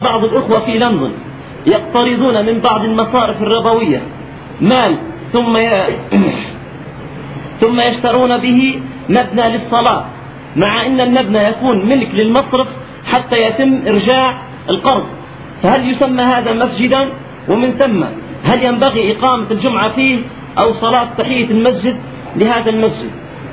بعض الأخوة في لندن يقترضون من بعض المصارف الربوية مال ثم يشترون به مبنى للصلاة، مع أن المبنى يكون ملك للمصرف حتى يتم إرجاع القرض. فهل يسمى هذا مسجدا؟ ومن ثم هل ينبغي إقامة الجمعة فيه أو صلاة تحية المسجد لهذا المسجد؟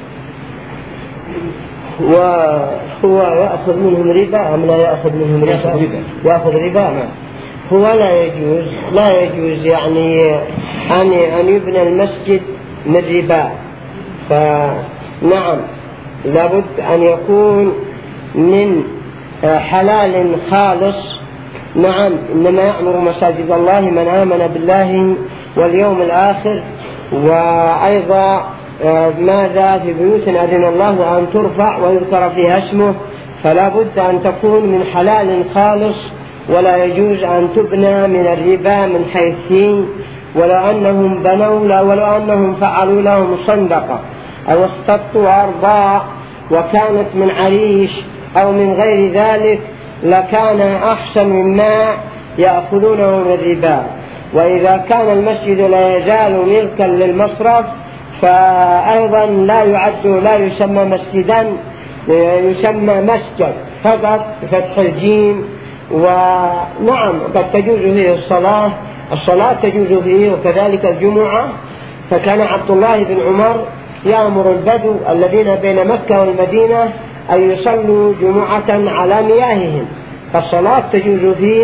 وهو يأخذ منهم ربا أم لا يأخذ منهم ربا؟ يأخذ ربا. هو لا يجوز يعني أن يبنى المسجد من ربا. فنعم لابد أن يكون من حلال خالص. نعم إنما يعمر مساجد الله من آمن بالله واليوم الآخر، وأيضا ماذا في بيوت أذن الله أن ترفع ويذكر فيها اسمه، فلا بد أن تكون من حلال خالص، ولا يجوز أن تبنى من الربا من حيث ولو أنهم فعلوا لهم صندقة أو اختطوا أرضا وكانت من عريش أو من غير ذلك لكان أحسن مما يأخذونه من الربا. وإذا كان المسجد لا يزال ملكا للمصرف فأيضا لا يسمى مسجدا، يسمى مسجد فقط بفتح الجيم. ونعم قد تجوز فيه الصلاة تجوز فيه، وكذلك الجمعة. فكان عبد الله بن عمر يأمر البدو الذين بين مكة والمدينة أن يصلوا جمعة على مياههم، فالصلاة تجوز فيه،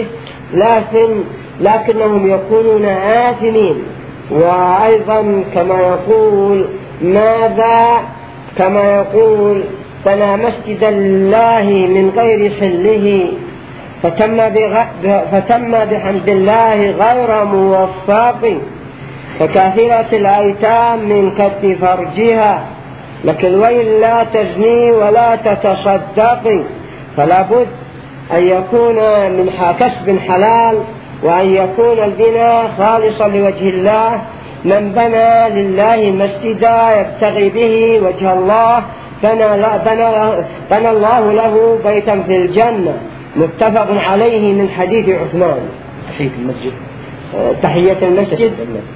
لكنهم يكونون آثمين. وأيضا كما يقول بنى مسجد الله من غير حله فتم بحمد الله غير موفق، فكثيرة الأيتام من كف فرجها، لكن الويل لا تزني ولا تتصدق. فلا بد أن يكون من كسب حلال، وأن يكون البناء خالصا لوجه الله. من بنى لله مسجدا يبتغي به وجه الله بنى الله له بيتا في الجنة، متفق عليه من حديث عثمان. تحية المسجد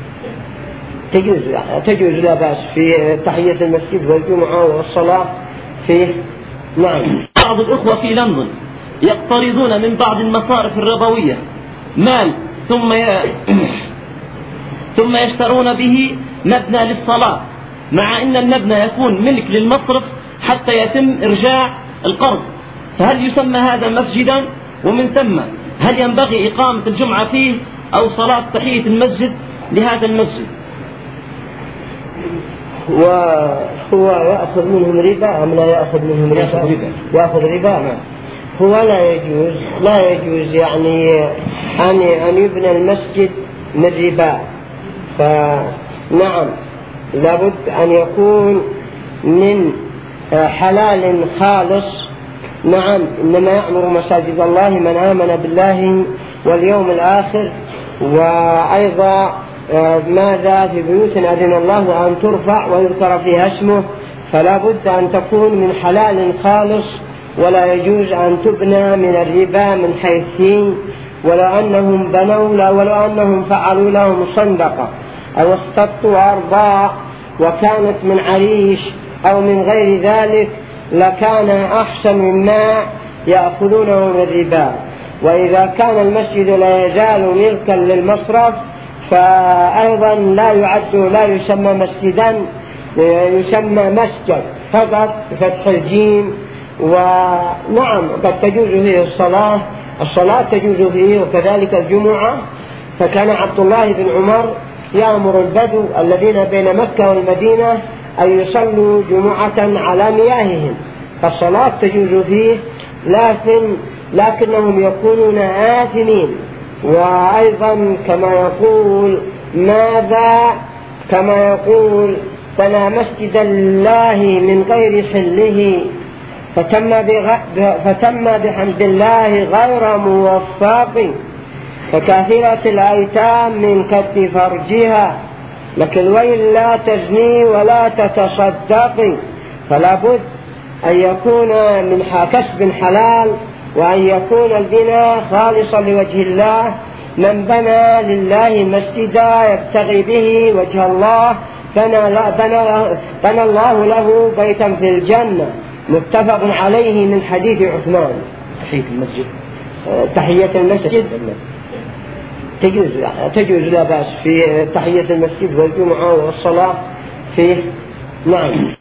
تجوز لا بأس في تحية المسجد والجمعة والصلاة فيه. نعم. بعض الأخوة في لندن يقترضون من بعض المصارف الربوية مال ثم يشترون به مبنى للصلاة، مع أن المبنى يكون ملك للمصرف حتى يتم إرجاع القرض. فهل يسمى هذا مسجدا؟ ومن ثم هل ينبغي إقامة الجمعة فيه أو صلاة تحية المسجد لهذا المسجد؟ وهو يأخذ منهم ربا أم لا يأخذ منهم ربا؟ يأخذ ربا. هو لا يجوز يعني أن يبنى المسجد من ربا. فنعم لابد أن يكون من حلال خالص. نعم إنما يعمر مساجد الله من آمن بالله واليوم الآخر، وأيضا ماذا في بيوت أذن الله أن ترفع ويذكر فيها اسمه، فلا بد أن تكون من حلال خالص، ولا يجوز أن تبنى من الربا من حيث ولو أنهم فعلوا لهم صندقة أو اختطوا أرضا وكانت من عريش أو من غير ذلك لكان أحسن مما يأخذونه من الربا. وإذا كان المسجد لا يزال ملكا للمصرف فأيضا لا يسمى مسجدا، يسمى مسجد فقط بفتح الجيم. ونعم قد تجوز فيه الصلاة تجوز فيه، وكذلك الجمعة. فكان عبد الله بن عمر يأمر البدو الذين بين مكة والمدينة أن يصلوا جمعة على مياههم، فالصلاة تجوز فيه، لكنهم يكونون آثمين. وأيضا كما يقول بنى مسجد الله من غير حله فتم بحمد الله غير موفق، فكثيرة الأيتام من كف فرجها، لكن الويل لا تزني ولا تتصدق. فلا بد أن يكون من كسب حلال، وأن يكون البناء خالصا لوجه الله. من بنى لله مسجدا يبتغي به وجه الله بنى الله له بيتا في الجنة. متفق عليه من حديث عثمان. تحية المسجد تجوز لا بأس في تحية المسجد والجمعة والصلاة فيه. نعم.